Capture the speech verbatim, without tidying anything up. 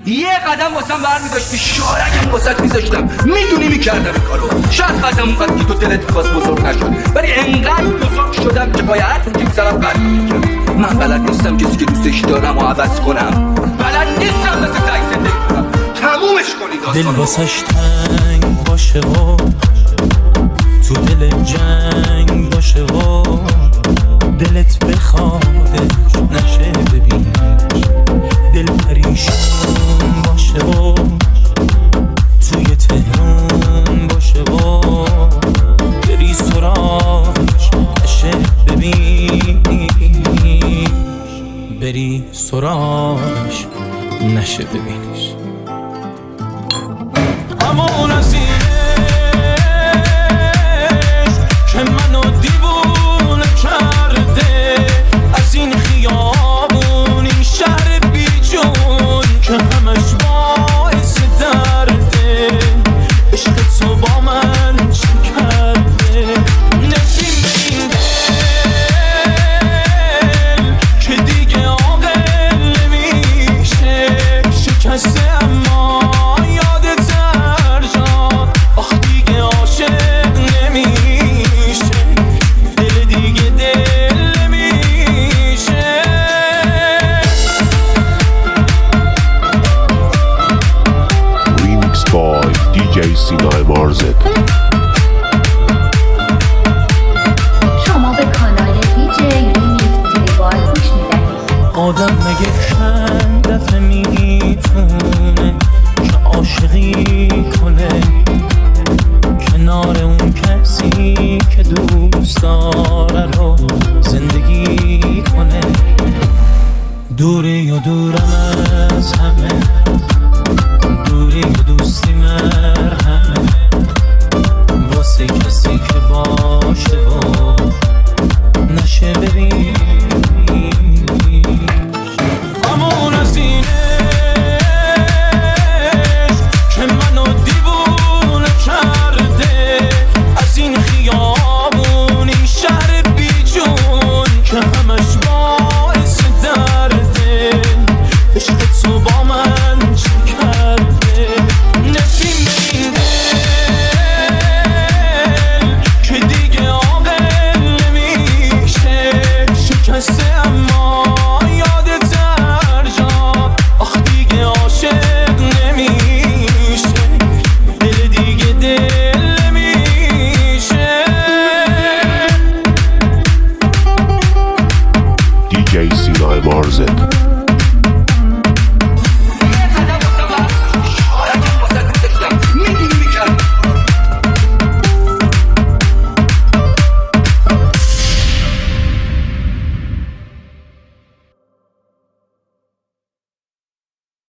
یه قدم واسم برمی‌داشتی شارکم واسط میذاشتم، میدونی میکردم این کارو. شاید قدم اونقدر که تو دلت می‌خواست بزرگ نشد، ولی انقدر بزرگ شدم که باید هر کی سرم قلب می‌کنم. من بلد نیستم کسی که دوستش دارم و عوض کنم، بلد نیستم مثل تک زندگی کنم. تمومش کنید داستانو. دل واسش تنگ باشه و تو دل جنگ باشه و دلت بخوادش نشه ببین، دل پریشون باشه و توی تهرون باشه و بری سراغش نشه ببین، بری سراغش نشه ببینش. همون از این